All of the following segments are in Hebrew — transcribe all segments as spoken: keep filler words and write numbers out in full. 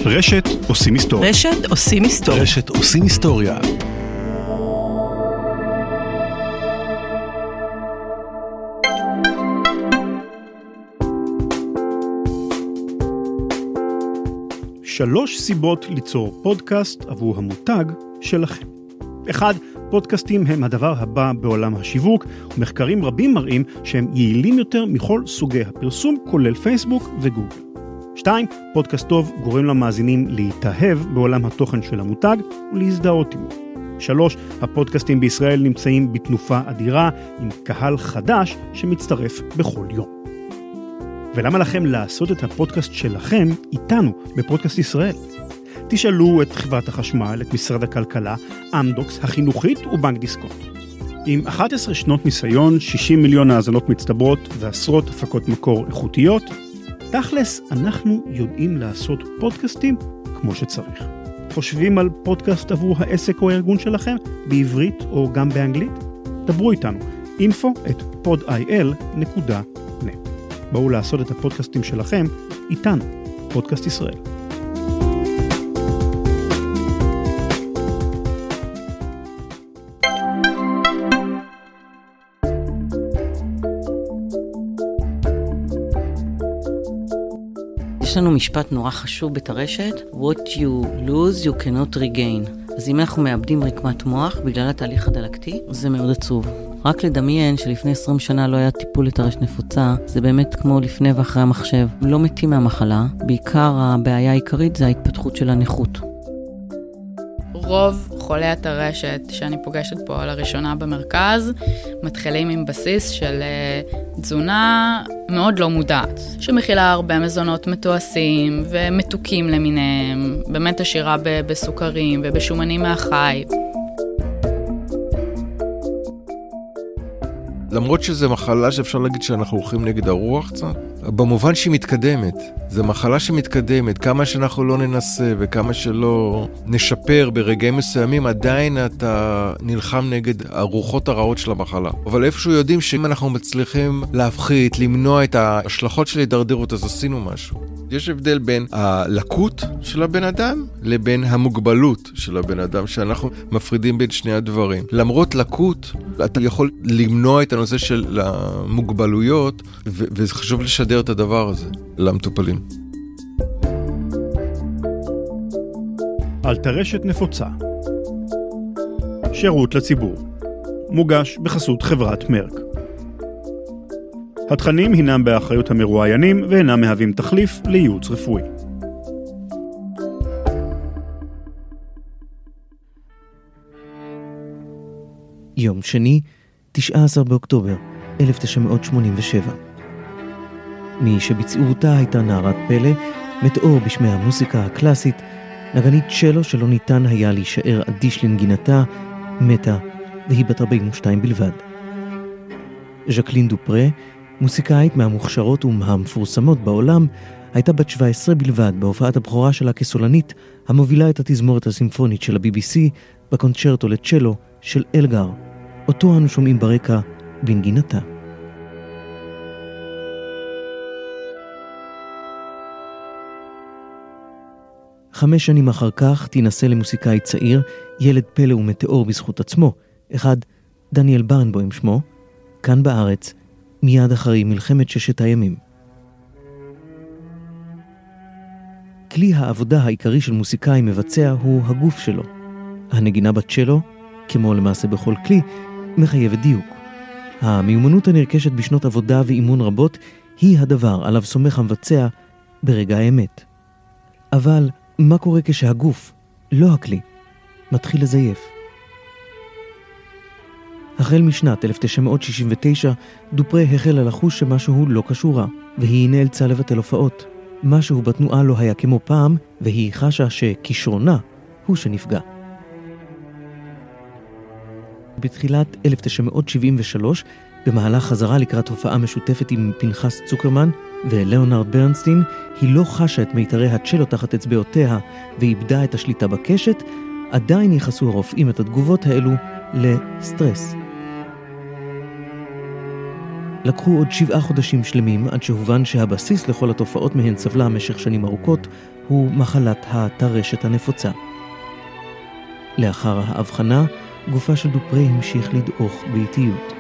ברשת עושים היסטוריה. רשת עושים היסטוריה. רשת עושים היסטוריה. שלוש סיבות ליצור פודקאסט עבור המותג שלכם. אחד, פודקאסטים הם הדבר הבא בעולם השיווק, ומחקרים רבים מראים שהם יעילים יותר מכל סוגי הפרסום, כולל פייסבוק וגוגל. שתיים, פודקאסט טוב גורם למאזינים להתאהב בעולם התוכן של המותג ולהזדהות עמו. שלוש, הפודקאסטים בישראל נמצאים בתנופה אדירה עם קהל חדש שמצטרף בכל יום. ולמה לכם לעשות את הפודקאסט שלכם איתנו בפודקאסט ישראל? תשאלו את חברת החשמל, את משרד הכלכלה, אמדוקס, החינוכית ובנק דיסקונט. עם אחת עשרה שנות ניסיון, שישים מיליון האזנות מצטברות ועשרות הפקות מקור איכותיות, תכלס אנחנו יודעים לעשות פודקאסטים כמו שצריך. חושבים על פודקאסט עבור העסק או הארגון שלכם בעברית או גם באנגלית? דברו איתנו, info at podil dot net. בואו לעשות את הפודקאסטים שלכם איתנו, פודקאסט ישראל. יש לנו משפט נורא חשוב בתרשת, what you lose you cannot regain. אז אם אנחנו מאבדים רקמת מוח בגלל התהליך הדלקתי, זה מאוד עצוב. רק לדמיין שלפני עשרים שנה לא היה טיפול לטרשת נפוצה, זה באמת כמו לפני ואחרי המחשב. לא מתים מהמחלה, בעיקר הבעיה העיקרית זה ההתפתחות של הנכות. רוב חולי הטרשת שאני פוגשת פה לראשונה במרכז, מתחילים עם בסיס של תזונה מאוד לא מודעת, שמכילה הרבה מזונות מתועשים ומתוקים למיניהם, באמת עשירה בסוכרים ובשומנים מהחי. למרות שזו מחלה שאפשר להגיד שאנחנו הולכים נגד הרוח קצת, במובן שהיא מתקדמת. זו מחלה שמתקדמת, כמה שאנחנו לא ננסה וכמה שלא נשפר ברגעים מסוימים, עדיין אתה נלחם נגד הרוחות הרעות של המחלה. אבל איפשהו יודעים שאם אנחנו מצליחים להפחית, למנוע את ההשלכות של ההידרדרות, אז עשינו משהו. יש הבדל בין הלקות של הבן אדם לבין המוגבלות של הבן אדם, שאנחנו מפרידים בין שני הדברים. למרות לקות, אתה יכול למנוע את הנושא של המוגבלויות, ו- וזה חשוב לשדר את הדבר הזה למטופלים. על טרשת נפוצה. שירות לציבור. מוגש בחסות חברת מרק. התכנים הינם באחריות המרואיינים ואינם מהווים תחליף לייעוץ רפואי. יום שני, תשעה עשר באוקטובר אלף תשע מאות שמונים ושבע. מי שביצעו אותה הייתה נערת פלא, מטאור בשמי המוסיקה הקלאסית, נגנית צ'לו שלא ניתן היה להישאר אדיש לנגינתה, מתה, והיא בת ארבעים ושתיים בלבד. ז'קלין דופרה, מוסיקאית מהמוכשרות ומהמפורסמות בעולם, הייתה בת שבע עשרה בלבד בהופעת הבכורה שלה כסולנית, המובילה את התזמורת הסימפונית של ה-בי בי סי בקונצ'רטו לצ'לו של אלגר, אותו אנו שומעים ברקע בנגינתה. חמש שנים אחר כך תנסה למוסיקאי צעיר, ילד פלא ומטאור בזכות עצמו, אחד דניאל ברנבוים שמו, כאן בארץ, מיד אחרי מלחמת ששת הימים. כלי העבודה העיקרי של מוסיקאי מבצע הוא הגוף שלו. הנגינה בצ'לו, כמו למעשה בכל כלי, מחייבת דיוק. המיומנות הנרכשת בשנות עבודה ואימון רבות היא הדבר עליו סומך המבצע ברגע האמת. אבל מה קורה כשהגוף, לא הכלי, מתחיל לזייף? החל משנת אלף תשע מאות שישים ותשע, דופרה החלה לחוש שמשהו לא קשורה, והיא נאלצה לבטל הופעות. משהו בתנועה לא היה כמו פעם, והיא חשה שכישרונה הוא שנפגע. בתחילת אלף תשע מאות שבעים ושלוש, במהלך חזרה לקראת הופעה משותפת עם פנחס צוקרמן ולאונרד ברנסטין, היא לא חשה את מיתרי הצ'לו תחת אצבעותיה ואיבדה את השליטה בקשת, עדיין ייחסו הרופאים את התגובות האלו לסטרס. לקחו עוד שבעה חודשים שלמים עד שהובן שהבסיס לכל התופעות מהן סבלה במשך שנים ארוכות הוא מחלת הטרשת הנפוצה. לאחר ההבחנה, גופה של דופרה המשיך לדעוך באיטיות.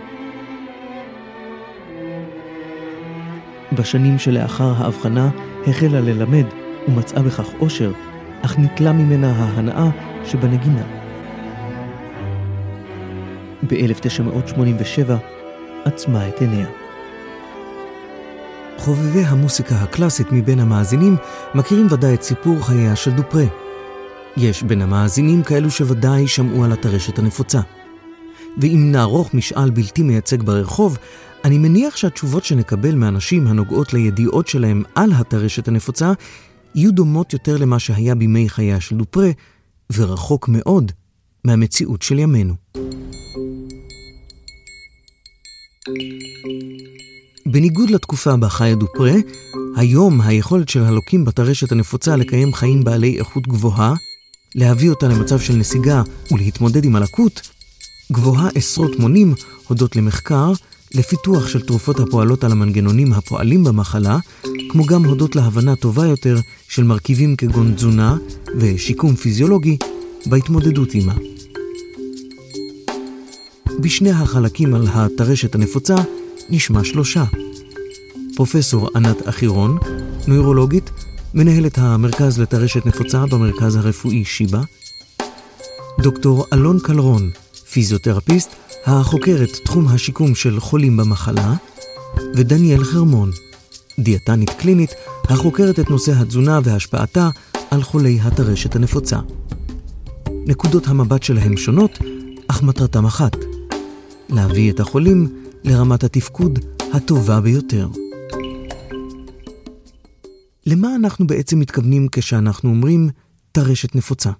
בשנים שלאחר ההבחנה החלה ללמד ומצאה בכך אושר, אך ניטלה ממנה ההנאה שבנגינה. ב-אלף תשע מאות שמונים ושבע עצמה את עיניה. חובבי המוסיקה הקלאסית מבין המאזינים מכירים ודאי את סיפור חייה של דופרה. יש בין המאזינים כאלו שוודאי שמעו על הטרשת הנפוצה. ואם נערוך משאל בלתי מייצג ברחוב, אני מניח שהתשובות שנקבל מאנשים הנוגעות לידיעות שלהם על הטרשת הנפוצה יהיו דומות יותר למה שהיה בימי חייה של דופרה, ורחוק מאוד מהמציאות של ימינו. בניגוד לתקופה בה חיה דופרה, היום היכולת של הלוקים בטרשת הנפוצה לקיים חיים בעלי איכות גבוהה, להביא אותה למצב של נסיגה ולהתמודד עם הלקות, גבוהה עשרות מונים הודות למחקר, לפיתוח של תרופות הפועלות על המנגנונים הפועלים במחלה, כמו גם הודות להבנה טובה יותר של מרכיבים כגון תזונה ושיקום פיזיולוגי בהתמודדות עימה. בשני החלקים על הטרשת הנפוצה נשמע שלושה. פרופסור ענת אחירון, נוירולוגית, מנהלת המרכז לטרשת נפוצה במרכז הרפואי שיבא. דוקטור אלון קלרון, פיזיותרפיסט, החוקרת תחום השיקום של חולים במחלה, ודניאל חרמון, דיאטנית קלינית, החוקרת את נושא התזונה והשפעתה על חולי הטרשת הנפוצה. נקודות המבט שלהם שונות, אך מטרתם אחת, להביא את החולים לרמת התפקוד הטובה ביותר. למה אנחנו בעצם מתכוונים כשאנחנו אומרים טרשת נפוצה?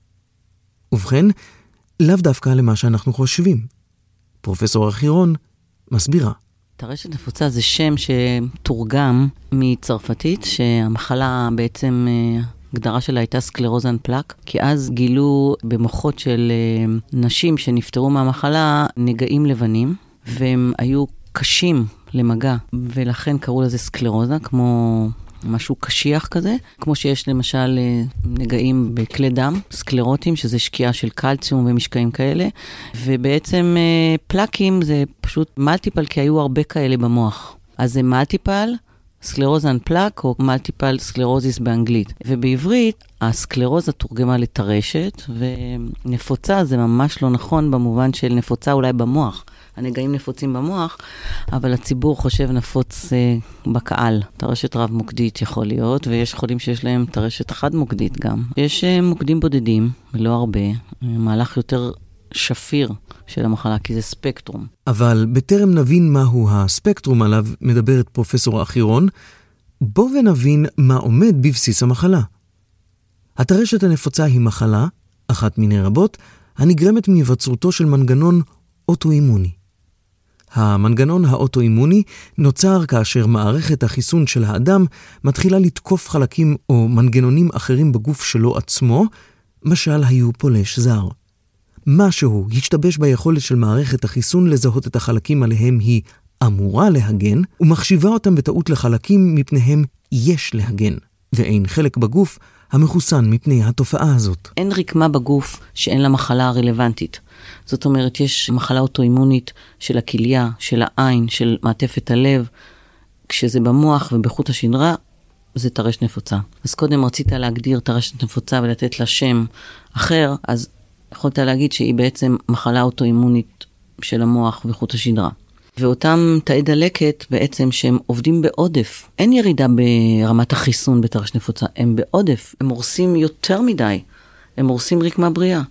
ובכן, לאו דווקא למה שאנחנו חושבים. פרופסור אחירון מסבירה. טרשת נפוצה זה שם שתורגם מצרפתית, שהמחלה בעצם, הגדרה שלה הייתה סקלרוזן פלק, כי אז גילו במוחות של נשים שנפטרו מהמחלה נגעים לבנים, והם היו קשים למגע, ולכן קראו לזה סקלרוזה, כמו משהו קשיח כזה, כמו שיש למשל נגעים בכלי דם, סקלרוטים, שזה שקיעה של קלציום ומשקעים כאלה, ובעצם פלקים זה פשוט מלטיפל, כי היו הרבה כאלה במוח. אז זה מלטיפל, סקלרוזן פלק, או מלטיפל סקלרוזיס באנגלית. ובעברית, הסקלרוזה תורגמה לטרשת, ונפוצה זה ממש לא נכון במובן של נפוצה אולי במוח. הנגעים נפוצים במוח, אבל הציבור חושב נפוץ אה, בקהל. טרשת רב מוקדית יכול להיות, ויש חולים שיש להם טרשת חד מוקדית גם. יש אה, מוקדים בודדים, לא הרבה, מהלך יותר שפיר של המחלה, כי זה ספקטרום. אבל בטרם נבין מהו הספקטרום עליו מדברת פרופסור אחירון, בוא ונבין מה עומד בבסיס המחלה. הטרשת הנפוצה היא מחלה, אחת מיני רבות, הנגרמת מהיווצרותו של מנגנון אוטואימוני. המנגנון האוטואימוני נוצר כאשר מערכת החיסון של האדם מתחילה לתקוף חלקים או מנגנונים אחרים בגוף שלו עצמו, משל היו פולש זר. משהו השתבש ביכולת של מערכת החיסון לזהות את החלקים עליהם היא אמורה להגן, ומחשיבה אותם בטעות לחלקים מפניהם יש להגן, ואין חלק בגוף המחוסן מפני התופעה הזאת. אין רקמה בגוף שאין לה מחלה רלוונטית. זאת אומרת, יש מחלה אוטואימונית של הכליה, של העין, של מעטפת הלב. כשזה במוח ובחוט השדרה, זה טרשת נפוצה. אז קודם רצית להגדיר טרשת נפוצה ולתת לה שם אחר, אז יכולת להגיד שהיא בעצם מחלה אוטואימונית של המוח וחוט השדרה. ואותם תאי דלקת בעצם שהם עובדים בעודף. אין ירידה ברמת החיסון בטרשת נפוצה, הם בעודף, הם הורסים יותר מדי, הם הורסים רקמה בריאה.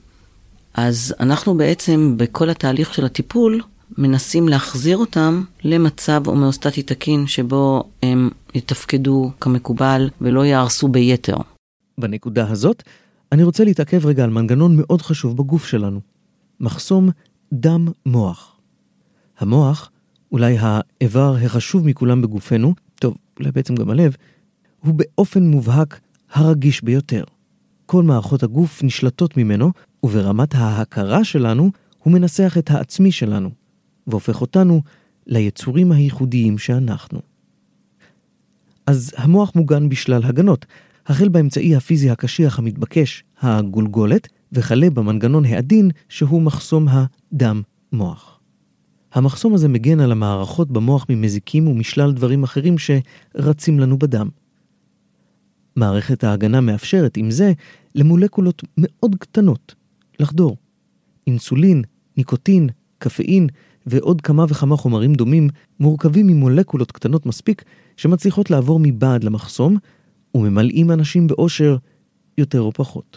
אז אנחנו בעצם בכל התהליך של הטיפול מנסים להחזיר אותם למצב הומאוסטטי תקין שבו הם יתפקדו כמקובל ולא יהרסו ביתר. בנקודה הזאת אני רוצה להתעכב רגע על מנגנון מאוד חשוב בגוף שלנו. מחסום דם מוח. המוח, אולי האיבר החשוב מכולם בגופנו, טוב, אולי בעצם גם הלב, הוא באופן מובהק הרגיש ביותר. כל מערכות הגוף נשלטות ממנו, וברמת ההכרה שלנו הוא מנסח את העצמי שלנו, והופך אותנו ליצורים הייחודיים שאנחנו. אז המוח מוגן בשלל הגנות, החל באמצעי הפיזי הקשיח המתבקש, הגולגולת, וכלה במנגנון העדין שהוא מחסום הדם-מוח. המחסום הזה מגן על המערכות במוח ממזיקים ומשלל דברים אחרים שרצים לנו בדם. מערכת ההגנה מאפשרת עם זה למולקולות מאוד קטנות לחדור. אינסולין, ניקוטין, קפאין ועוד כמה וכמה חומרים דומים מורכבים ממולקולות קטנות מספיק שמצליחות לעבור מבעד למחסום וממלאים אנשים באושר יותר או פחות.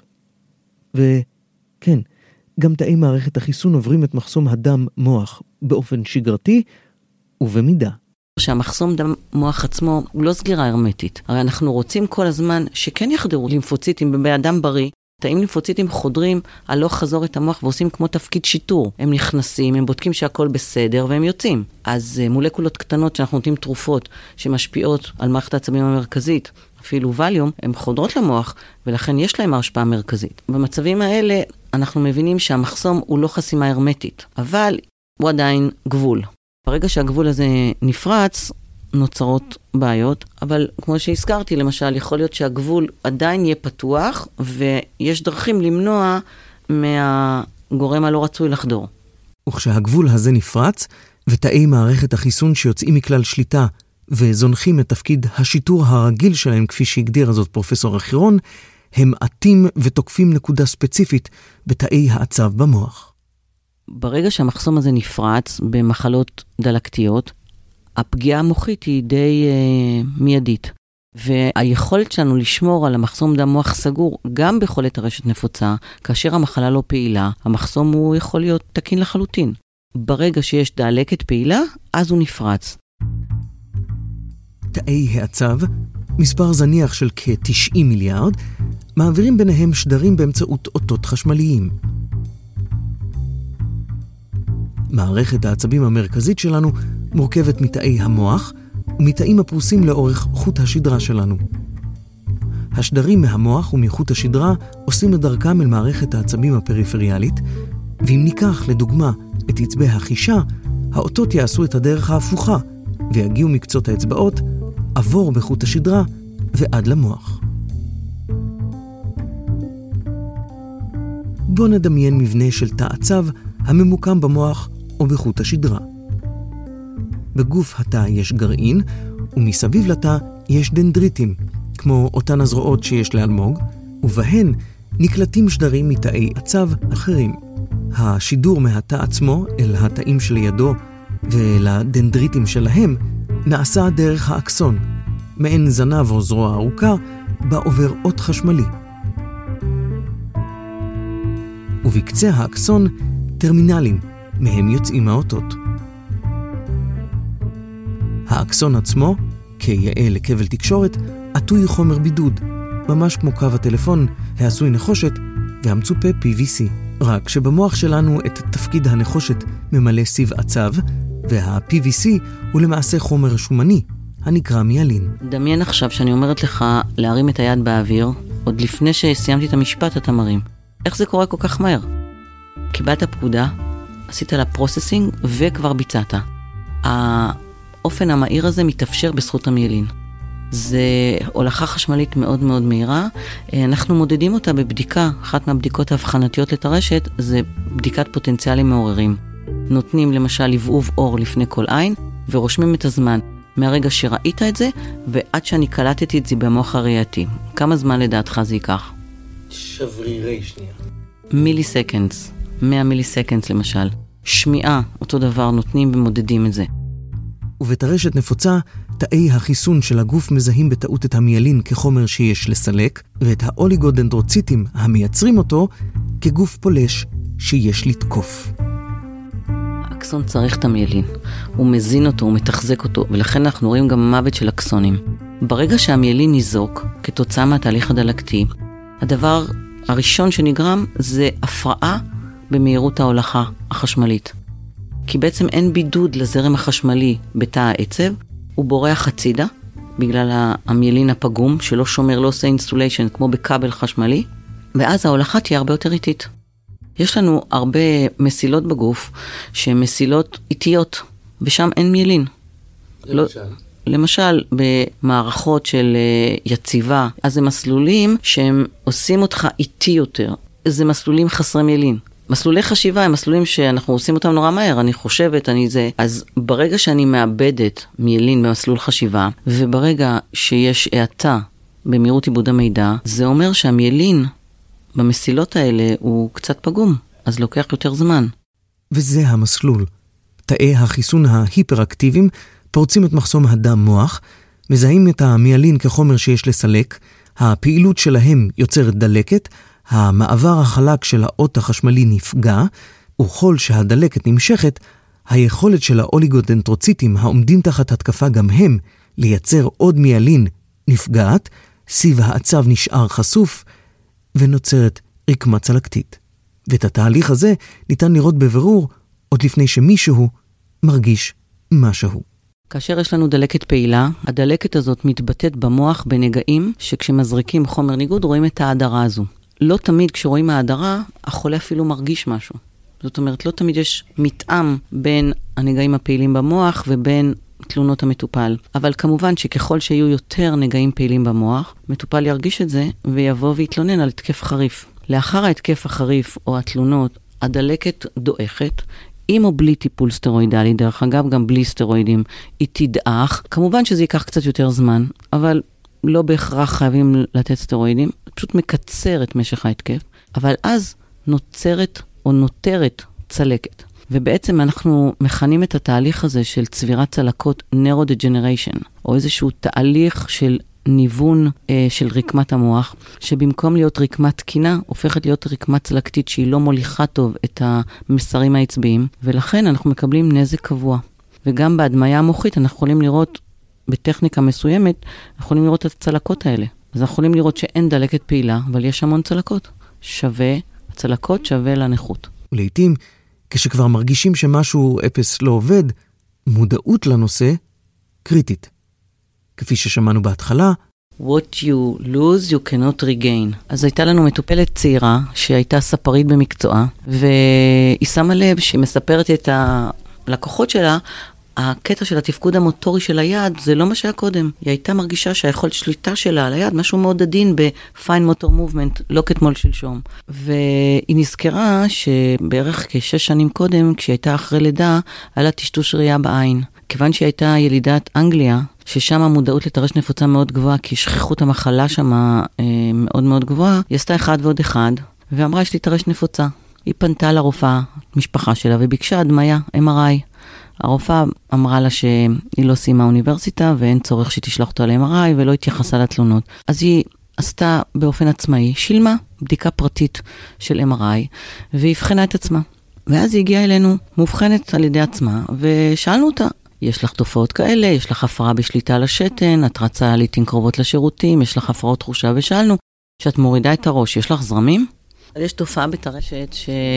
וכן, גם תאי מערכת החיסון עוברים את מחסום הדם-מוח באופן שגרתי ובמידה. שהמחסום דם מוח עצמו הוא לא סגירה הרמטית. הרי אנחנו רוצים כל הזמן שכן יחדרו לימפוציטים באדם בריא. תאים לימפוציטים חודרים הלוך חזור את המוח ועושים כמו תפקיד שיטור. הם נכנסים, הם בודקים שהכל בסדר והם יוצאים. אז מולקולות קטנות שאנחנו נותנים תרופות שמשפיעות על מערכת העצבים המרכזית, אפילו ווליום, הן חודרות למוח ולכן יש להם השפעה מרכזית. במצבים האלה אנחנו מבינים שהמחסום הוא לא חסימה הרמטית, אבל הוא עדיין גבול. ברגע שהגבול הזה נפרץ, נוצרות בעיות, אבל כמו שהזכרתי, למשל, יכול להיות שהגבול עדיין יהיה פתוח, ויש דרכים למנוע מהגורם הלא רצוי לחדור. וכשהגבול הזה נפרץ, ותאי מערכת החיסון שיוצאים מכלל שליטה, וזונחים את תפקיד השיטור הרגיל שלהם, כפי שהגדיר זאת פרופסור אחירון, הם עטים ותוקפים נקודה ספציפית בתאי העצב במוח. ברגע שהמחסום הזה נפרץ במחלות דלקתיות, הפגיעה המוחית היא די אה, מיידית. והיכולת שלנו לשמור על המחסום דם מוח סגור, גם בחולת הרשת נפוצה, כאשר המחלה לא פעילה, המחסום הוא יכול להיות תקין לחלוטין. ברגע שיש דלקת פעילה, אז הוא נפרץ. תאי העצב, מספר זניח של כ-תשעים מיליארד, מעבירים ביניהם שדרים באמצעות אותות חשמליים. מערכת העצבים המרכזית שלנו מורכבת מתאי המוח ומתאים הפרוסים לאורך חוט השדרה שלנו. השדרים מהמוח ומחוט השדרה עושים את דרכם אל מערכת העצבים הפריפריאלית, ואם ניקח לדוגמה את עצבי החישה, האותות יעשו את הדרך ההפוכה ויגיעו מקצות האצבעות עבור בחוט השדרה ועד למוח. בוא נדמיין מבנה של תא עצב הממוקם במוח או בחוט השדרה. בגוף התא יש גרעין, ומסביב לתא יש דנדריטים, כמו אותן הזרועות שיש לאלמוג, ובהן נקלטים שדרים מתאי עצב אחרים. השידור מהתא עצמו אל התאים שלידו ואל הדנדריטים שלהם נעשה דרך האקסון, מעין זנב או זרוע ארוכה, בה עובר אות חשמלי. ובקצה האקסון טרמינלים, מהם יוצאים האותות. האקסון עצמו, כיאה לכבל תקשורת, עטוי חומר בידוד, ממש כמו קו הטלפון, העשוי נחושת והמצופה פי וי סי. רק שבמוח שלנו את תפקיד הנחושת ממלא סיב עצב, וה-פי וי סי הוא למעשה חומר שומני, הנקרא מיאלין. דמיין עכשיו שאני אומרת לך להרים את היד באוויר, עוד לפני שסיימתי את המשפט אתה מרים. איך זה קורה כל כך מהר? קיבלת פקודה, עשית לה פרוססינג וכבר ביצעת. האופן המהיר הזה מתאפשר בזכות המיאלין. זה הולכה חשמלית מאוד מאוד מהירה. אנחנו מודדים אותה בבדיקה, אחת מהבדיקות ההבחנתיות לטרשת, זה בדיקת פוטנציאלים מעוררים. נותנים למשל לבעוב אור לפני כל עין, ורושמים את הזמן מהרגע שראית את זה, ועד שאני קלטתי את זה במוח הראייתי. כמה זמן לדעתך זה ייקח? שברירי שנייה. מילי סקנדס, מאה מילי סקנדס למשל. שמיעה, אותו דבר, נותנים ומודדים את זה. ובטרשת נפוצה, תאי החיסון של הגוף מזהים בטעות את המיאלין כחומר שיש לסלק, ואת האוליגודנדרוציטים המייצרים אותו כגוף פולש שיש לתקוף. האקסון צריך את המיאלין. הוא מזין אותו, הוא מתחזק אותו, ולכן אנחנו רואים גם מוות של אקסונים. ברגע שהמיאלין ניזוק, כתוצאה מהתהליך הדלקתי, הדבר הראשון שנגרם זה הפרעה במהירות ההולכה החשמלית. כי בעצם אין בידוד לזרם החשמלי בתא העצב, הוא בורח הצידה, בגלל המיאלין הפגום, שלא שומר, לא עושה אינסטוליישן, כמו בכבל חשמלי, ואז ההולכה תהיה הרבה יותר איטית. יש לנו הרבה מסילות בגוף, שהן מסילות איטיות, ושם אין מיילין. למשל? לא, למשל, במערכות של יציבה, אז זה מסלולים שהם עושים אותך איטי יותר. זה מסלולים חסרי מיילין. מסלולי חשיבה הם מסלולים שאנחנו עושים אותם נורא מהר, אני חושבת, אני זה. אז ברגע שאני מאבדת מיילין במסלול חשיבה, וברגע שיש האטה במהירות עיבוד המידע, זה אומר שהמיילין במסילות האלה הוא קצת פגום, אז לוקח יותר זמן. וזה המסלול. תאי החיסון ההיפראקטיביים פורצים את מחסום הדם מוח, מזהים את המיילין כחומר שיש לסלק, הפעילות שלהם יוצרת דלקת, המעבר החלק של האות החשמלי נפגע, וכל שהדלקת נמשכת, היכולת של האוליגודנטרוציטים העומדים תחת התקפה גם הם לייצר עוד מיילין נפגעת, סיב העצב נשאר חשוף, ונוצרת רקמה צלקתית. ואת התהליך הזה ניתן לראות בבירור עוד לפני שמישהו מרגיש משהו. כאשר יש לנו דלקת פעילה, הדלקת הזאת מתבטאת במוח בנגעים שכשמזריקים חומר ניגוד רואים את ההדרה הזו. לא תמיד כשרואים ההדרה, החולה אפילו מרגיש משהו. זאת אומרת, לא תמיד יש מתאם בין הנגעים הפעילים במוח ובין תלונות המטופל. אבל כמובן שככל שיהיו יותר נגעים פעילים במוח, מטופל ירגיש את זה ויבוא ויתלונן על התקף חריף. לאחר ההתקף החריף או התלונות, הדלקת דועכת, עם או בלי טיפול סטרואידלי, דרך אגב גם בלי סטרואידים, היא תדעך. כמובן שזה ייקח קצת יותר זמן, אבל לא בהכרח חייבים לתת סטרואידים, פשוט מקצר את משך ההתקף, אבל אז נוצרת או נותרת צלקת. ובעצם אנחנו מכנים את התהליך הזה של צבירת צלקות נוירודג'נריישן, או איזשהו תהליך של ניוון אה, של רקמת המוח, שבמקום להיות רקמת תקינה, הופכת להיות רקמת צלקתית שהיא לא מוליכה טוב את המסרים העצביים, ולכן אנחנו מקבלים נזק קבוע. וגם בהדמיה המוחית אנחנו יכולים לראות, בטכניקה מסוימת, אנחנו יכולים לראות את הצלקות האלה. אז אנחנו יכולים לראות שאין דלקת פעילה, אבל יש המון צלקות. שווה, הצלקות שווה לנכות. ולעיתים, כשכבר מרגישים שמשהו אפס לא עובד, מודעות לנושא קריטית. כפי ששמענו בהתחלה, What you lose, you cannot regain. אז הייתה לנו מטופלת צעירה, שהייתה ספרית במקצועה, והיא שמה לב שהיא מספרת את הלקוחות שלה, הקטע של התפקוד המוטורי של היד, זה לא מה שהיה קודם. היא הייתה מרגישה שהיכולת שליטה שלה על היד, משהו מאוד עדין ב-fine motor movement, לא כתמול שלשום. והיא נזכרה שבערך כשש שנים קודם, כשהיא הייתה אחרי לידה, היה לה טשטוש ראייה בעין. כיוון שהיא הייתה ילידת אנגליה, ששם המודעות לטרש נפוצה מאוד גבוהה, כי שכיחות המחלה שם אה, מאוד מאוד גבוהה, היא עשתה אחד ועוד אחד, ואמרה, יש לי טרש נפוצה. היא פנתה לרופאה, משפחה שלה, וביקשה הדמיה, אם אר איי. הרופאה אמרה לה שהיא לא סיימה אוניברסיטה, ואין צורך שתשלח אותו ל-אם אר איי, ולא התייחסה לתלונות. אז היא עשתה באופן עצמאי, שילמה בדיקה פרטית של אם אר איי, והבחנה את עצמה. ואז היא הגיעה אלינו, מובחנת על ידי עצמה, ושאלנו אותה, יש לך תופעות כאלה, יש לך הפרעה בשליטה על השתן, את רצה לעתים קרובות לשירותים, יש לך הפרעות תחושה, ושאלנו, שאת מורידה את הראש, יש לך זרמים? יש תופעה בטרשת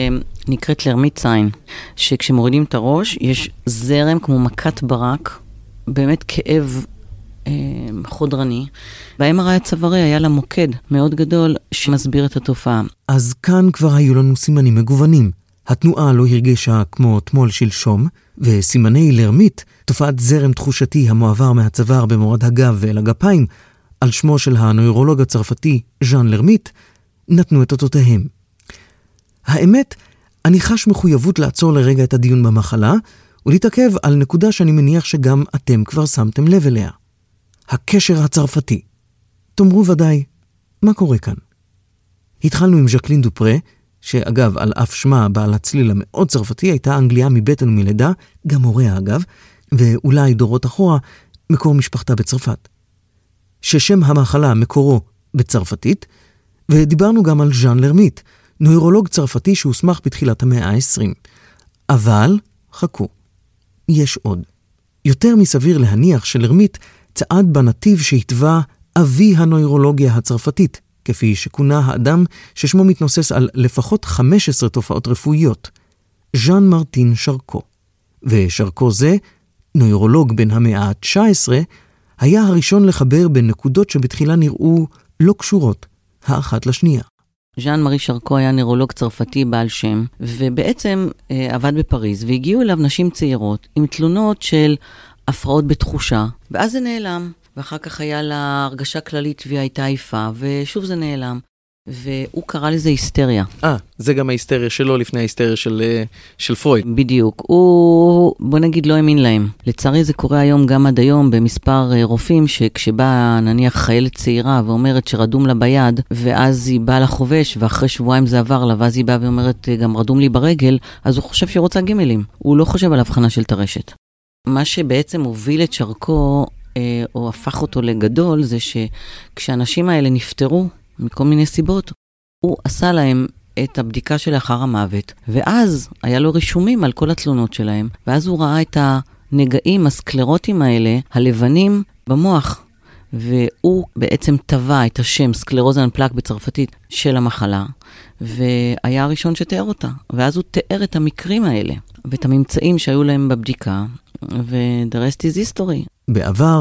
שנקראת לרמית סיין, שכשמורידים את הראש, יש זרם כמו מכת ברק, באמת כאב אה, חודרני. ב-אם אר איי הצווארי היה לה מוקד מאוד גדול שמסביר את התופעה. אז כאן כבר היו לנו סימנים מגוונים. התנועה לא הרגישה כמו תמול שלשום, וסימני לרמית, תופעת זרם תחושתי המועבר מהצוואר במורד הגב ואל הגפיים, על שמו של הנוירולוג הצרפתי ז'אן לרמית, נתנו את אותותיהם. האמת, אני חש מחויבות לעצור לרגע את הדיון במחלה, ולהתעכב על נקודה שאני מניח שגם אתם כבר שמתם לב אליה. הקשר הצרפתי. תאמרו ודאי, מה קורה כאן? התחלנו עם ז'קלין דופרה, שאגב, על אף שמה, בעל הצליל המאוד צרפתי, הייתה אנגליה מבטן ומלידה, גם הוריה אגב, ואולי דורות אחורה, מקור משפחתה בצרפת. ששם המחלה מקורו בצרפתית, ודיברנו גם על ז'אן לרמית, נוירולוג צרפתי שהוסמך בתחילת המאה ה-עשרים. אבל, חכו, יש עוד. יותר מסביר להניח שלרמית צעד בנתיב שהתווה אבי הנוירולוגיה הצרפתית, כפי שכונה האדם ששמו מתנוסס על לפחות חמש עשרה תופעות רפואיות, ז'אן מרטין שרקו. ושרקו זה, נוירולוג בן המאה ה-תשע עשרה, היה הראשון לחבר בין נקודות שבתחילה נראו לא קשורות, האחת לשנייה. ז'אן מארי שרקו היה נוירולוג צרפתי בעל שם, ובעצם אה, עבד בפריז, והגיעו אליו נשים צעירות עם תלונות של הפרעות בתחושה, ואז זה נעלם, ואחר כך היה לה הרגשה כללית והיא הייתה עייפה, ושוב זה נעלם. והוא קרא לזה היסטריה. אה, זה גם ההיסטריה שלו לפני ההיסטריה של, של פרויד. בדיוק. הוא, בוא נגיד, לא האמין להם. לצערי זה קורה היום גם עד היום במספר רופאים, שכשבא נניח חיילת צעירה ואומרת שרדום לה ביד, ואז היא באה לחובש, ואחרי שבועיים זה עבר לה, ואז היא באה ואומרת גם רדום לי ברגל, אז הוא חושב שהיא רוצה גימלים. הוא לא חושב על הבחנה של טרשת. מה שבעצם הוביל את שרקו, או הפך אותו לגדול, זה שכשאנשים האלה נפטרו, מכל מיני סיבות, הוא עשה להם את הבדיקה שלאחר המוות, ואז היה לו רישומים על כל התלונות שלהם, ואז הוא ראה את הנגעים הסקלרוטיים האלה, הלבנים במוח, והוא בעצם טבע את השם סקלרוזה אנפלק בצרפתית של המחלה, והיה הראשון שתיאר אותה, ואז הוא תיאר את המקרים האלה, ואת הממצאים שהיו להם בבדיקה, ו-the rest is history. בעבר,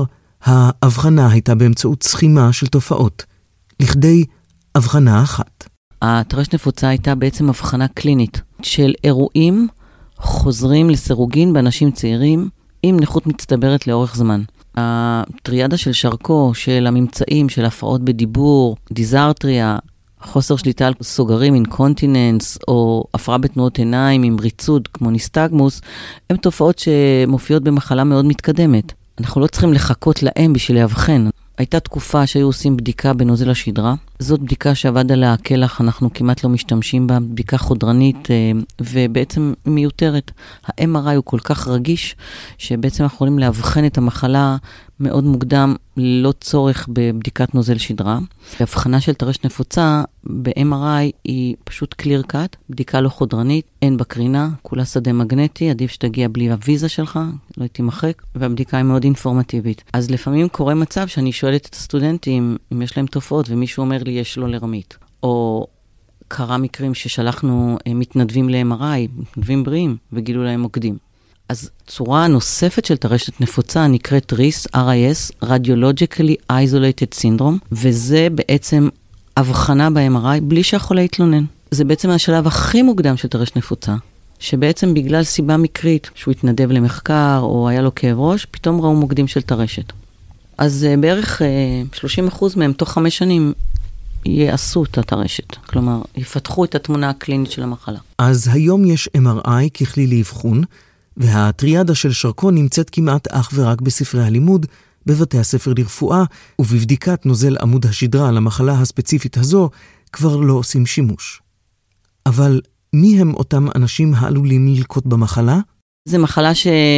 ההבחנה הייתה באמצעות סכימה של תופעות, לכדי הבחנה אחת. הטרשת נפוצה הייתה בעצם הבחנה קלינית של אירועים חוזרים לסירוגין באנשים צעירים עם נכות מצטברת לאורך זמן. הטריאדה של שרקו, של הממצאים, של הפרעות בדיבור, דיזרטריה, חוסר שליטה על סוגרים, אינקונטיננס, או הפרעה בתנועות עיניים עם ריצוד כמו ניסטגמוס, הן תופעות שמופיעות במחלה מאוד מתקדמת. אנחנו לא צריכים לחכות להם בשביל להבחן. הייתה תקופה שהיו עושים בדיקה בנוזל השדרה. זאת בדיקה שעבד עליה הכלח, אנחנו כמעט לא משתמשים בה, בדיקה חודרנית ובעצם מיותרת. ה-אם אר איי הוא כל כך רגיש, שבעצם אנחנו יכולים להבחן את המחלה מאוד מוקדם, לא צורך בבדיקת נוזל שדרה. ההבחנה של טרשת נפוצה ב-אם אר איי היא פשוט קליר קאט, בדיקה לא חודרנית, אין בקרינה, כולה שדה מגנטי, עדיף שתגיע בלי הוויזה שלך, לא תימחק, והבדיקה היא מאוד אינפורמטיבית. אז לפעמים קורה מצב שאני שואלת את הסטודנטים אם יש להם תופעות, ומישהו אומר לי יש לו לרמית, או קרה מקרים ששלחנו מתנדבים ל-אם אר איי, מתנדבים בריאים, וגילו להם מוקדים. אז צורה נוספת של טרשת נפוצה נקראת ריס, אר איי אס, Radiologically Isolated Syndrome, וזה בעצם הבחנה ב-אם אר איי בלי שהחולה יתלונן. זה בעצם השלב הכי מוקדם של טרשת נפוצה, שבעצם בגלל סיבה מקרית, שהוא התנדב למחקר או היה לו כאב ראש, פתאום ראו מוקדים של טרשת. אז בערך שלושים אחוז מהם תוך חמש שנים יעשו את הטרשת, כלומר, יפתחו את התמונה הקלינית של המחלה. אז היום יש אם אר איי ככלי לאבחון, והטריאדה של שרקו נמצאת כמעט אך ורק בספרי הלימוד, בבתי הספר לרפואה, ובבדיקת נוזל עמוד השדרה על המחלה הספציפית הזו, כבר לא עושים שימוש. אבל מי הם אותם אנשים העלולים ללקות במחלה? זו מחלה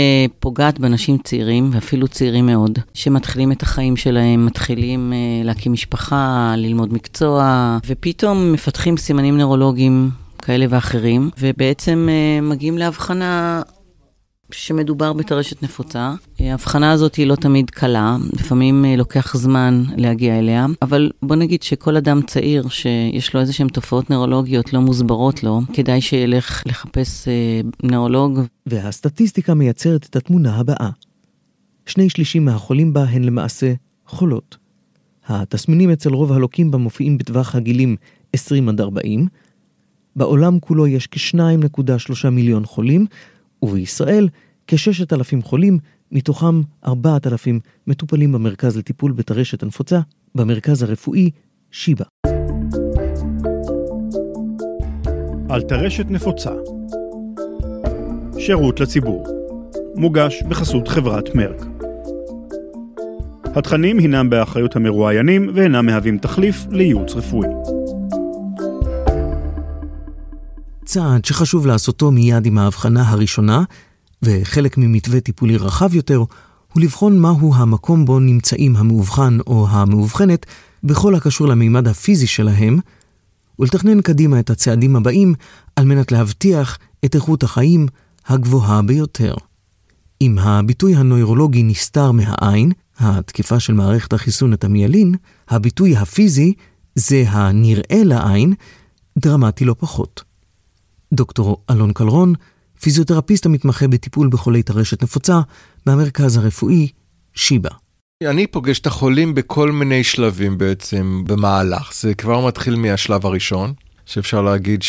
שפוגעת באנשים צעירים, ואפילו צעירים מאוד, שמתחילים את החיים שלהם, מתחילים להקים משפחה, ללמוד מקצוע, ופתאום מפתחים סימנים נוירולוגיים כאלה ואחרים, ובעצם מגיעים להבחנה שמדובר בטרשת נפוצה. ההבחנה הזאת היא לא תמיד קלה, לפעמים לוקח זמן להגיע אליה, אבל בוא נגיד שכל אדם צעיר שיש לו איזשהם תופעות נוירולוגיות לא מוסברות לו, כדאי שילך לחפש נוירולוג. והסטטיסטיקה מייצרת את התמונה הבאה. שני שלישים מהחולים בה הן למעשה חולות. התסמינים אצל רוב הלוקים בה מופיעים בטווח הגילים עשרים עד ארבעים. בעולם כולו יש כ-שניים נקודה שלושה מיליון חולים, ובישראל כ-ששת אלפים חולים, מתוכם ארבעת אלפים מטופלים במרכז לטיפול בטרשת הנפוצה, במרכז הרפואי שיבא. על טרשת נפוצה. שירות לציבור. מוגש בחסות חברת מרק. התכנים הינם באחריות המרואיינים ואינם מהווים תחליף לייעוץ רפואי. צעד שחשוב לעשותו מיד עם ההבחנה הראשונה, וחלק ממתווה טיפולי רחב יותר, הוא לבחון מהו המקום בו נמצאים המאובחן או המאובחנת, בכל הקשור למימד הפיזי שלהם, ולתכנן קדימה את הצעדים הבאים, על מנת להבטיח את איכות החיים הגבוהה ביותר. אם הביטוי הנוירולוגי נסתר מהעין, התקיפה של מערכת החיסון את המיילין, הביטוי הפיזי, זה הנראה לעין, דרמטי לא פחות. דוקטור אלון קלרון, פיזיותרפיסט המתמחה בטיפול בחולי טרשת נפוצה, במרכז הרפואי שיבא. אני פוגש את החולים בכל מיני שלבים בעצם במהלך. זה כבר מתחיל מהשלב הראשון, שאפשר להגיד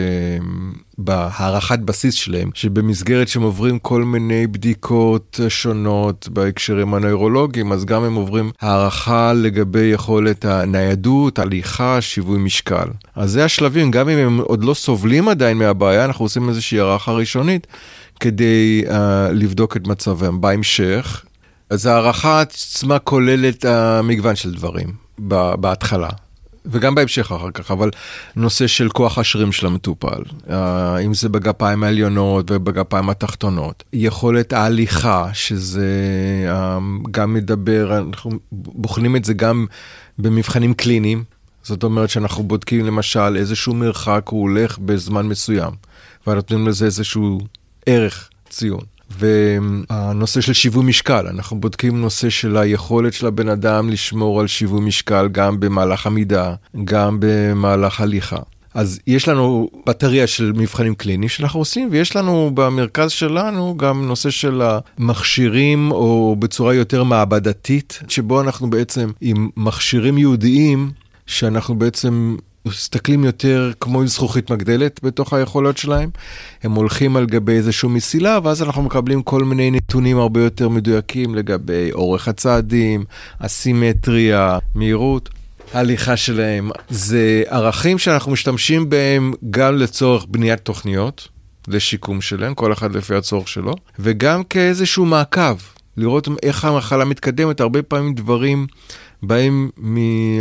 שבהערכת בסיס שלהם, שבמסגרת שהם עוברים כל מיני בדיקות שונות בהקשרים הנוירולוגיים, אז גם הם עוברים הערכה לגבי יכולת הניידות, הליכה, שיווי משקל. אז זה השלבים, גם אם הם עוד לא סובלים עדיין מהבעיה, אנחנו עושים איזושהי הערכה ראשונית, כדי uh, לבדוק את מצבם. בהמשך, אז הערכה עצמה כוללת המגוון של דברים בהתחלה. וגם בהמשך אחר כך, אבל נושא של כוח השרירים של המטופל, אם זה בגפיים העליונות ובגפיים התחתונות, יכולת ההליכה, שזה גם מדבר, אנחנו בוחנים את זה גם במבחנים קליניים, זאת אומרת שאנחנו בודקים למשל איזשהו מרחק הוא הולך בזמן מסוים, ונותנים לזה איזשהו ערך ציון. והנושא של שיווי משקל, אנחנו בודקים נושא של היכולת של הבן אדם לשמור על שיווי משקל גם במהלך עמידה, גם במהלך הליכה. אז יש לנו בטריה של מבחנים קליניים שאנחנו עושים, ויש לנו במרכז שלנו גם נושא של המכשירים, או בצורה יותר מעבדתית, שבו אנחנו בעצם עם מכשירים יהודיים, שאנחנו בעצם מסתכלים יותר כמו עם זכוכית מגדלת בתוך היכולות שלהם, הם הולכים על גבי איזשהו מסילה, ואז אנחנו מקבלים כל מיני נתונים הרבה יותר מדויקים לגבי אורך הצעדים, הסימטריה, מהירות, ההליכה שלהם. זה ערכים שאנחנו משתמשים בהם גם לצורך בניית תוכניות, לשיקום שלהם, כל אחד לפי הצורך שלו, וגם כאיזשהו מעקב, לראות איך המחלה מתקדמת. הרבה פעמים דברים באים מה...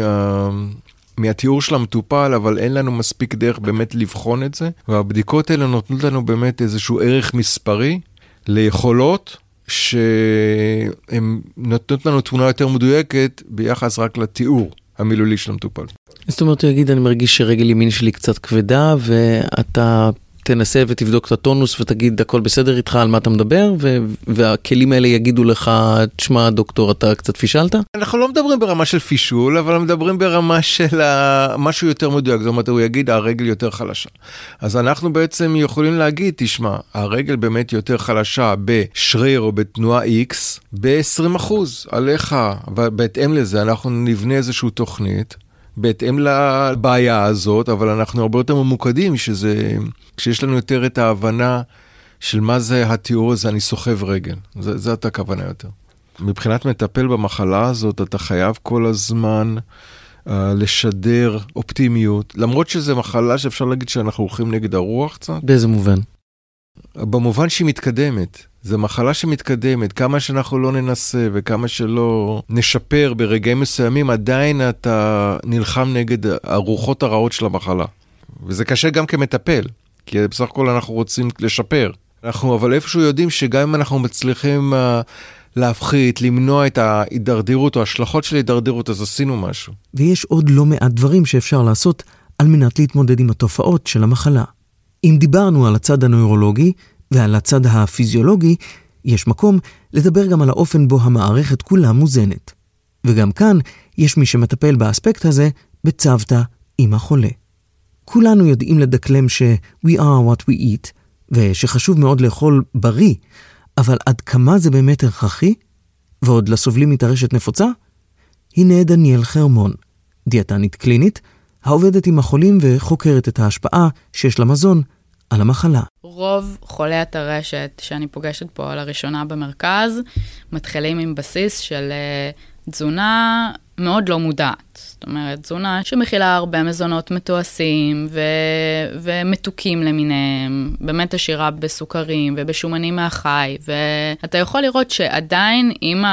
מהתיאור של המטופל, אבל אין לנו מספיק דרך באמת לבחון את זה, והבדיקות האלה נותנות לנו באמת איזשהו ערך מספרי ליכולות, שהן נותנות לנו תמונה יותר מדויקת ביחס רק לתיאור המילולי של המטופל. זאת אומרת, הוא יגיד, אני מרגיש שרגל ימין שלי קצת כבדה, ואתה תנסה ותבדוק את הטונוס ותגיד, הכל בסדר איתך, על מה אתה מדבר, ו- והכלים האלה יגידו לך, תשמע דוקטור, אתה קצת פישלת? אנחנו לא מדברים ברמה של פישול, אבל מדברים ברמה של משהו יותר מדויק. זאת אומרת, הוא יגיד, הרגל יותר חלשה. אז אנחנו בעצם יכולים להגיד, תשמע, הרגל באמת יותר חלשה בשריר או בתנועה X, ב-עשרים אחוז עליך, ובהתאם לזה אנחנו נבנה איזושהי תוכנית, בהתאם לבעיה הזאת, אבל אנחנו הרבה יותר ממוקדים, שזה, כשיש לנו יותר את ההבנה של מה זה התיאור הזה, אני סוחב רגל. זה, זה את הכוונה יותר. מבחינת מטפל במחלה הזאת, אתה חייב כל הזמן uh, לשדר אופטימיות, למרות שזה מחלה שאפשר להגיד שאנחנו הולכים נגד הרוח קצת. באיזה מובן? במובן שהיא מתקדמת. זו מחלה שמתקדמת, כמה שאנחנו לא ננסה וכמה שלא נשפר ברגעים מסוימים, עדיין אתה נלחם נגד הרוחות הרעות של המחלה. וזה קשה גם כמטפל, כי בסך הכל אנחנו רוצים לשפר. אנחנו אבל איפשהו יודעים שגם אם אנחנו מצליחים uh, להפחית, למנוע את ההידרדרות או השלכות של ההידרדרות, אז עשינו משהו. ויש עוד לא מעט דברים שאפשר לעשות על מנת להתמודד עם התופעות של המחלה. אם דיברנו על הצד הנוירולוגי, ועל הצד הפיזיולוגי, יש מקום לדבר גם על האופן בו המערכת כולה מוזנת. וגם כאן יש מי שמטפל באספקט הזה בצוותא עם החולה. כולנו יודעים לדקלם ש- we are what we eat, ושחשוב מאוד לאכול בריא, אבל עד כמה זה באמת הכרחי? ועוד לסובלים מטרשת נפוצה? הנה דניאל חרמון, דיאטנית קלינית, העובדת עם החולים וחוקרת את ההשפעה שיש למזון על המחלה. רוב חולי הטרשת שאני פוגשת פה על הראשונה במרכז, מתחילים עם בסיס של uh, תזונה מאוד לא מודעת. זאת אומרת, תזונה שמכילה הרבה מזונות מתועשים ו... ומתוקים למיניהם, באמת עשירה בסוכרים ובשומנים מהחי, ואתה יכול לראות שעדיין עם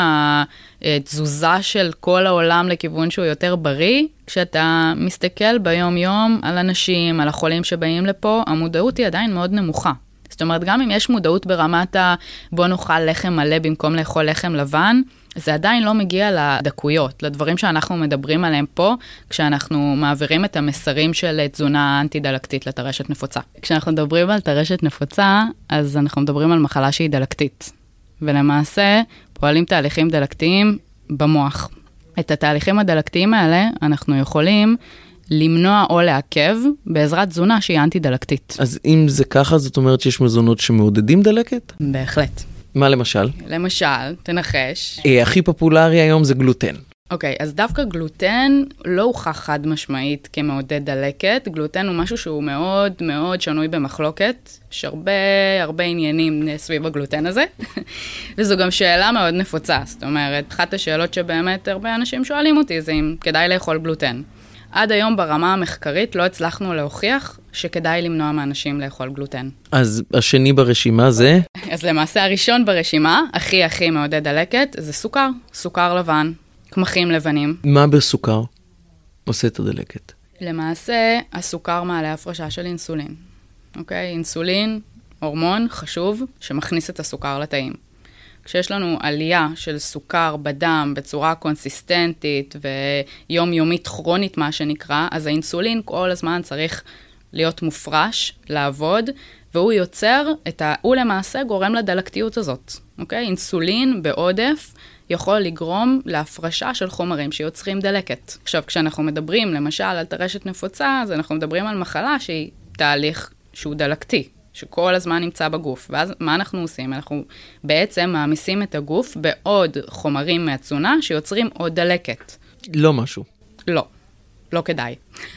התזוזה של כל העולם לכיוון שהוא יותר בריא, כשאתה מסתכל ביום יום על אנשים, על החולים שבאים לפה, המודעות היא עדיין מאוד נמוכה. זאת אומרת, גם אם יש מודעות ברמת ה... בוא נאכל לחם מלא במקום לאכול לחם לבן, זה עדיין לא מגיע לדקויות, לדברים שאנחנו מדברים עליהם פה, כשאנחנו מעבירים את המסרים של תזונה אנטי-דלקתית לטרשת נפוצה. כשאנחנו מדברים על טרשת נפוצה, אז אנחנו מדברים על מחלה שהיא דלקתית. ולמעשה, פועלים תהליכים דלקתיים במוח. את התהליכים הדלקתיים האלה אנחנו יכולים למנוע או לעכב בעזרת תזונה שהיא אנטי-דלקתית. אז אם זה ככה, זאת אומרת שיש מזונות שמעודדים דלקת? בהחלט. מה למשל? למשל, תנחש. אה, הכי פופולרי היום זה גלוטן. אוקיי, אז דווקא גלוטן לא הוכח חד משמעית כמעודד דלקת. גלוטן הוא משהו שהוא מאוד מאוד שנוי במחלוקת. יש הרבה, הרבה עניינים סביב הגלוטן הזה. וזו גם שאלה מאוד נפוצה. זאת אומרת, אחת השאלות שבאמת הרבה אנשים שואלים אותי זה אם כדאי לאכול גלוטן. עד היום ברמה המחקרית לא הצלחנו להוכיח שכדאי למנוע מאנשים לאכול גלוטן. אז השני ברשימה זה? אז למעשה הראשון ברשימה, הכי הכי מעודד דלקת, זה סוכר. סוכר לבן. קמחים לבנים. מה בסוכר עושה את הדלקת? למעשה, הסוכר מעלה הפרשה של אינסולין. אוקיי? אינסולין, הורמון חשוב שמכניס את הסוכר לתאים. כשיש לנו עלייה של סוכר בדם בצורה קונסיסטנטית ויומיומית כרונית מה שנקרא, אז האינסולין כל הזמן צריך להיות מופרש, לעבוד, והוא יוצר את ה... הוא למעשה גורם לדלקתיות הזאת. אוקיי? אינסולין בעודף יכול לגרום להפרשה של חומרים שיוצרים דלקת. עכשיו, כשאנחנו מדברים למשל על טרשת נפוצה, אז אנחנו מדברים על מחלה שהיא תהליך שהוא דלקתי, שכל הזמן נמצא בגוף. ואז מה אנחנו עושים? אנחנו בעצם מעמיסים את הגוף בעוד חומרים מהתזונה שיוצרים עוד דלקת. לא משהו. לא, לא כדאי.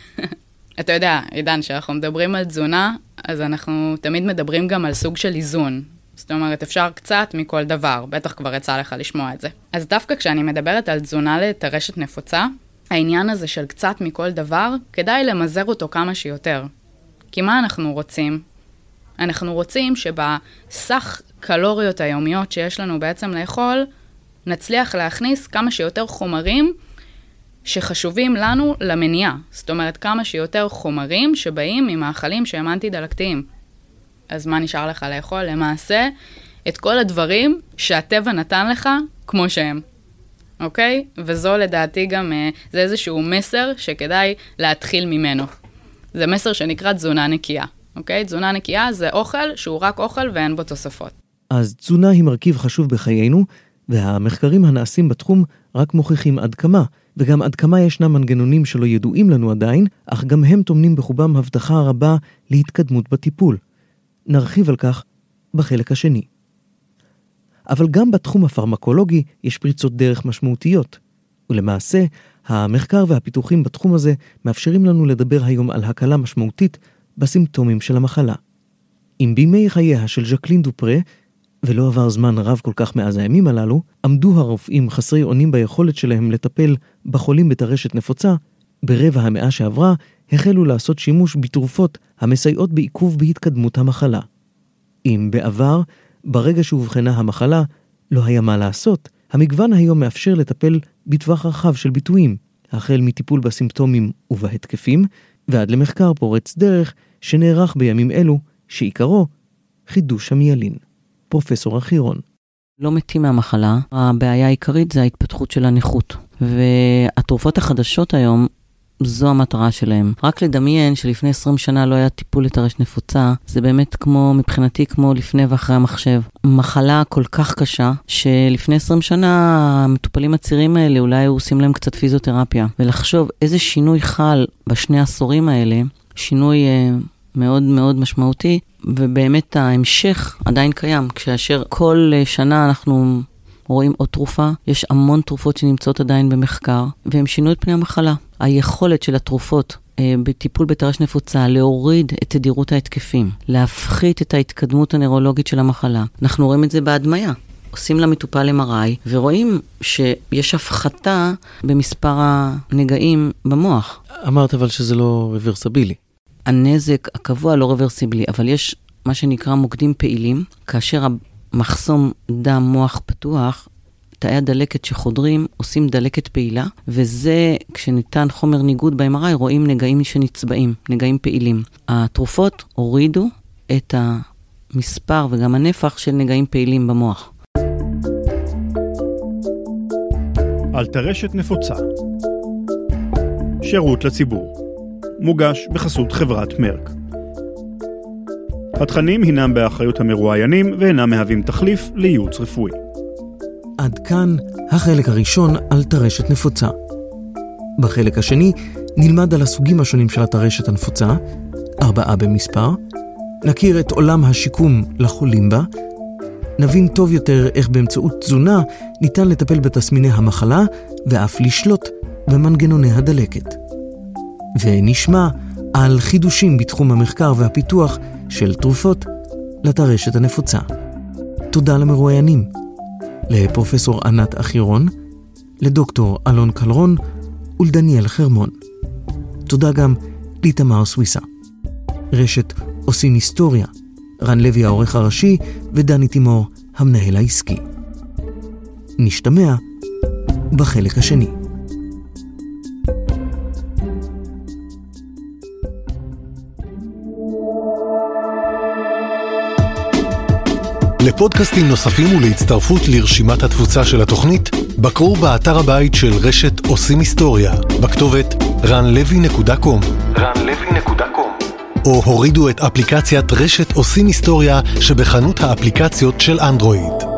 אתה יודע, עידן, שאנחנו מדברים על תזונה, אז אנחנו תמיד מדברים גם על סוג של איזון. זאת אומרת, אפשר קצת מכל דבר, בטח כבר יצא לך לשמוע את זה. אז דווקא כשאני מדברת על תזונה לטרשת נפוצה, העניין הזה של קצת מכל דבר, כדאי למזער אותו כמה שיותר. כי מה אנחנו רוצים? אנחנו רוצים שבסך קלוריות היומיות שיש לנו בעצם לאכול, נצליח להכניס כמה שיותר חומרים שחשובים לנו למניעה. זאת אומרת, כמה שיותר חומרים שבאים ממאכלים שהם אנטי-דלקתיים. אז מה נשאר לך לאכול? למעשה, את כל הדברים שהטבע נתן לך כמו שהם. אוקיי? וזו לדעתי גם, זה איזשהו מסר שכדאי להתחיל ממנו. זה מסר שנקרא תזונה נקייה. אוקיי? תזונה נקייה זה אוכל שהוא רק אוכל ואין בו תוספות. אז תזונה היא מרכיב חשוב בחיינו, והמחקרים הנעשים בתחום רק מוכיחים עד כמה, וגם עד כמה ישנם מנגנונים שלא ידועים לנו עדיין, אך גם הם טומנים בחובם הבטחה רבה להתקדמות בטיפול. נרחיב על כך בחלק השני. אבל גם בתחום הפרמקולוגי יש פריצות דרך משמעותיות, ולמעשה המחקר והפיתוחים בתחום הזה מאפשרים לנו לדבר היום על הקלה משמעותית בסימפטומים של המחלה. אם בימי חייה של ז'קלין דופרה, ולא עבר זמן רב כל כך מאז הימים הללו, עמדו הרופאים חסרי אונים ביכולת שלהם לטפל בחולים בטרשת נפוצה, ברבע המאה שעברה החלו לעשות שימוש בתרופות המסייעות בעיכוב בהתקדמות המחלה. אם בעבר, ברגע שהובחנה המחלה, לא היה מה לעשות, המגוון היום מאפשר לטפל בטווח רחב של ביטויים, החל מטיפול בסימפטומים ובהתקפים, ועד למחקר פורץ דרך שנערך בימים אלו, שעיקרו חידוש המיילין. פרופסור אחירון. לא מתים מהמחלה, הבעיה העיקרית זה ההתפתחות של הנכות. והתרופות החדשות היום, זו המטרה שלהם. רק לדמיין שלפני עשרים שנה לא היה טיפול לטרשת נפוצה, זה באמת כמו, מבחינתי, כמו לפני ואחרי המחשב. מחלה כל כך קשה, שלפני עשרים שנה המטופלים הצעירים האלה אולי היו עושים להם קצת פיזיותרפיה. ולחשוב איזה שינוי חל בשני העשורים האלה, שינוי אה, מאוד מאוד משמעותי, ובאמת ההמשך עדיין קיים, כשאשר כל שנה אנחנו רואים עוד תרופה, יש המון תרופות שנמצאות עדיין במחקר, והם שינו את פני המחלה. היכולת של התרופות אה, בטיפול בטרשת נפוצה, להוריד את תדירות ההתקפים, להפחית את ההתקדמות הנוירולוגית של המחלה. אנחנו רואים את זה בהדמיה. עושים למטופל אם אר איי, ורואים שיש הפחתה במספר הנגעים במוח. אמרת אבל שזה לא רוורסבילי. הנזק הקבוע לא רוורסיבלי, אבל יש מה שנקרא מוקדים פעילים, כאשר המחסום דם מוח פתוח, תאי הדלקת שחודרים עושים דלקת פעילה, וזה כשניתן חומר ניגוד ב-אם אר איי רואים נגעים שנצבעים, נגעים פעילים. התרופות הורידו את המספר וגם הנפח של נגעים פעילים במוח. על טרשת נפוצה. שירות לציבור. מוגש בחסות חברת מרק. התכנים הינם באחריות המרואיינים ואינם מהווים תחליף לייעוץ רפואי. עד כאן החלק הראשון על טרשת נפוצה. בחלק השני נלמד על הסוגים השונים של הטרשת הנפוצה, ארבעה במספר, נכיר את עולם השיקום לחולים בה, נבין טוב יותר איך באמצעות תזונה ניתן לטפל בתסמיני המחלה ואף לשלוט במנגנוני הדלקת. ונשמע על חידושים בתחום המחקר והפיתוח של תרופות לטרשת הנפוצה. תודה למרואיינים, לפרופסור ענת אחירון, לדוקטור אלון קלרון ולדניאל חרמון. תודה גם לתמר סוויסה. רשת עושים היסטוריה, רן לוי העורך הראשי ודני תימור המנהל העסקי. נשתמע בחלק השני. לפודקאסטים נוספים ולהצטרפות לרשימת התפוצה של התוכנית, בקרו באתר הבית של רשת עושים היסטוריה, בכתובת רן לוי נקודה קום. רן לוי נקודה קום. או הורידו את אפליקציית רשת עושים היסטוריה שבחנות האפליקציות של אנדרואיד.